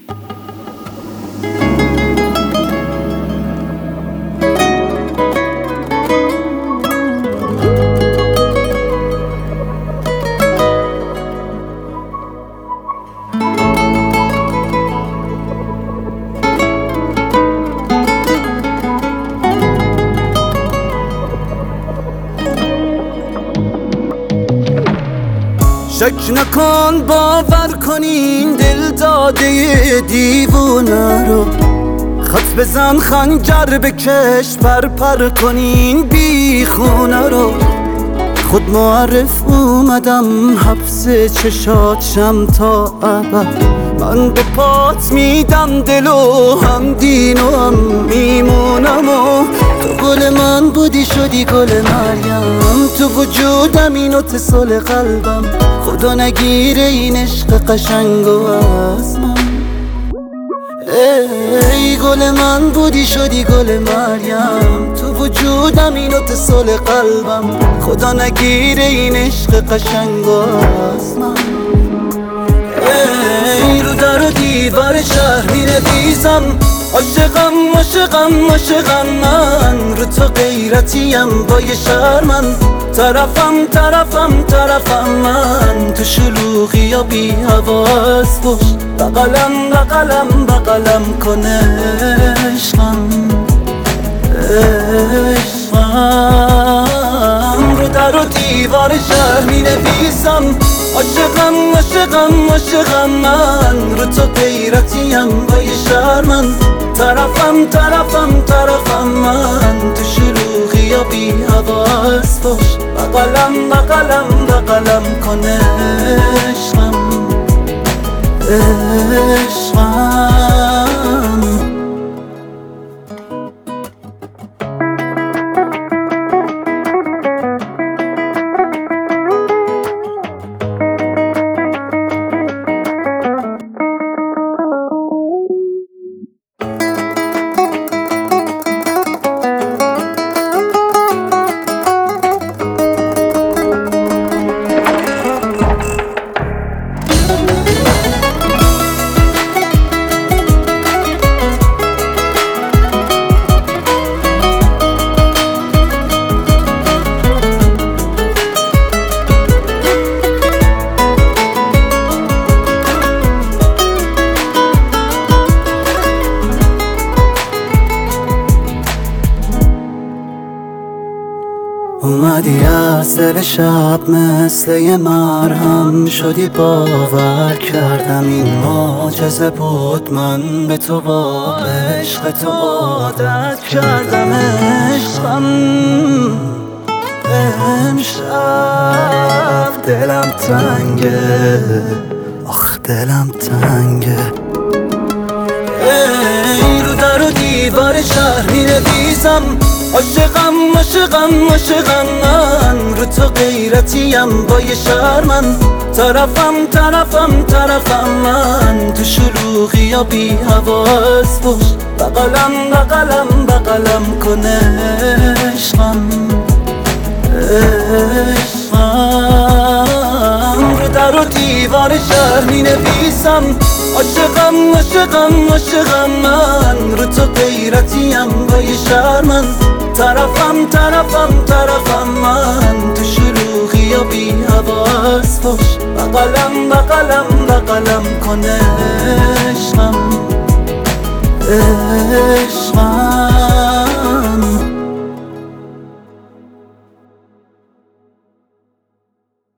شک نکن باور کنین دل داده دیوونه رو، خط بزن خنجر بکش پر کنین بی خونه رو. خود معرف اومدم حبس چشاتشم تا ابد، من به پات میدم دل و هم دین و هم میمونم و تو گل من بودی شدی گل مریم، تو وجودم این اتصال قلبم، خدا نگیره این عشق قشنگ و از من. ای گل من بودی شدی گل مریم، تو وجودم این اتصال قلبم، خدا نگیره این عشق قشنگ و از من. ای رو در و دیوار شهر می نویسم عاشقم عاشقم عاشقم من، رو تو غیرتیم با یه شرمن، طرفم من، تو شلوغی یا بی حواس باش، بغلم کنه عشقم رو در و دیوار شهر می نویسم عاشقم من، رو تو غیرتیم با یه شرمن، طرفم من، تو شلوغی یا بی حواس باش، بغلم کنه عشقم اومدی از دل شب مثل یه مرهم شدی، باور کردم این معجزه بود، من به تو با عشق تو عادت کردم. عشقم امشب دلم تنگه، آخ دلم تنگه. ای رو در و دیوار شهر می نویسم عاشقم من، رو تو غیرتیم با یه شرمن، طرفم من، تو شلوغی یا بی حواس باش، بغلم کنه عشقم رو در و دیوار شهر می نویسم عاشقم من، رو تو غیرتیم با یه شرمن، طرفم من، تو شلوغی یا بی حواس باش، بغلم کنه عشقم